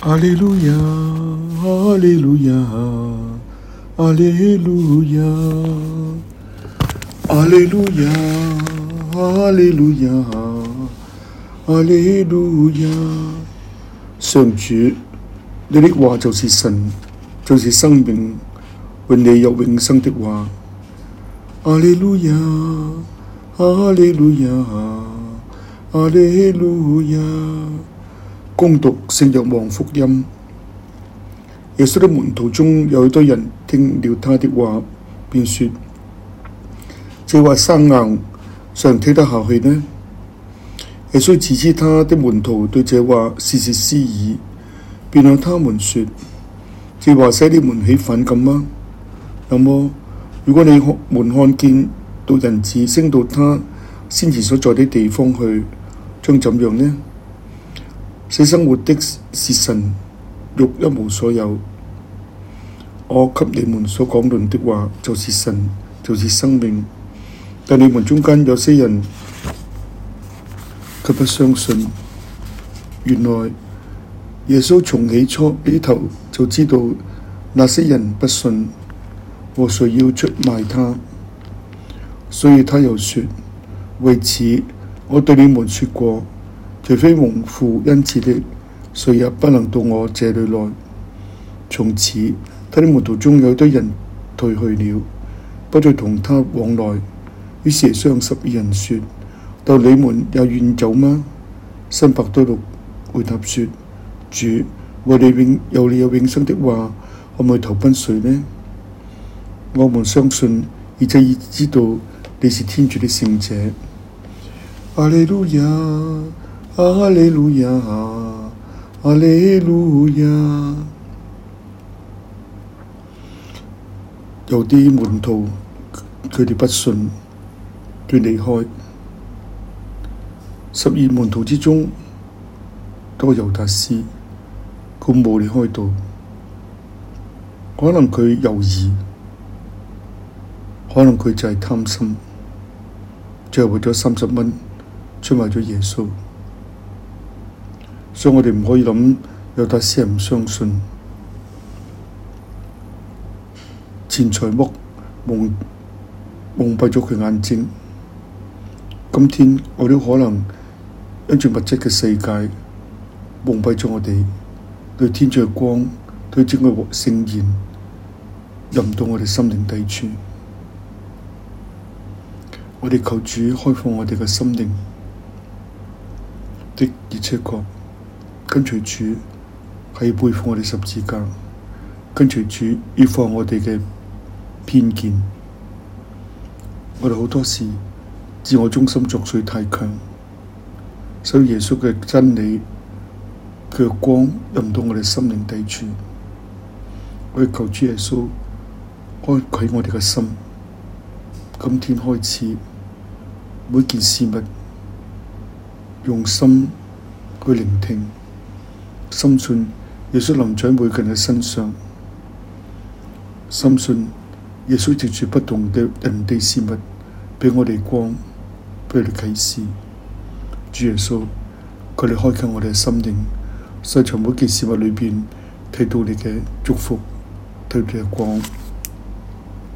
阿利路亞，阿利路亞，阿利路亞，阿利路亞，阿利路亞，阿利路亞。上主，你的話就是神，就是生命，願你有永生的話。阿利路亞，阿利路亞，阿利路亞。恭讀聖若望福音。耶穌的門徒中有許多人聽了他的話，便說：這話生硬，誰聽得下去呢？耶穌自知他的門徒對這話竊竊私議，便向他們說：這話使你們起反感嗎？那麼，如果你們看見到人子升到他先前所在的地方去，將怎樣呢？死生活的是神，肉一無所有。我給你們所講論的話就是神，就是生命。但你們中間有些人卻不相信。原來耶穌從起頭就知道那些人不信和誰要出賣他，所以他又說：為此我對你們說過，除非蒙父恩賜的，誰也不能到我這裏來。從此，他的門徒中有多人退去了，不再同他往來。於是耶穌向12人說：但你們也願走嗎？新伯多祿回答說：主，為你有永生的話，可唔可以投奔誰呢？我們相信，而且已知道你是天主的聖者。阿利路亞，阿利路亞，阿利路亞。有啲門徒佢哋不信，便離開。12門徒之中，多猶達斯，佢冇離開到。可能佢猶豫，可能佢就係貪心，最後為咗30蚊出賣咗耶穌。所以我哋唔可以諗猶達斯係唔相信。錢財蒙蔽咗佢眼睛。今天我哋可能因住物質嘅世界蒙蔽咗我哋對天主嘅光，對整個聖言入唔到我哋心靈底處。我哋求主開放我哋嘅心靈，的而且確跟隨主係背負我哋十字架，跟隨主要放我哋嘅偏見。我哋好多時自我中心作祟太強，所以耶穌嘅真理佢嘅光入唔到我哋心靈底處。我哋求主耶穌開啟我哋嘅心，今天開始每件事物用心去聆聽，深信耶穌臨在每個人嘅身上，深信耶穌藉住不同嘅人哋事物畀我哋光，畀我哋啟示。主耶穌，佢哋開啟我哋嘅心靈，使從每件事物裏邊睇到你嘅祝福，睇到你嘅光。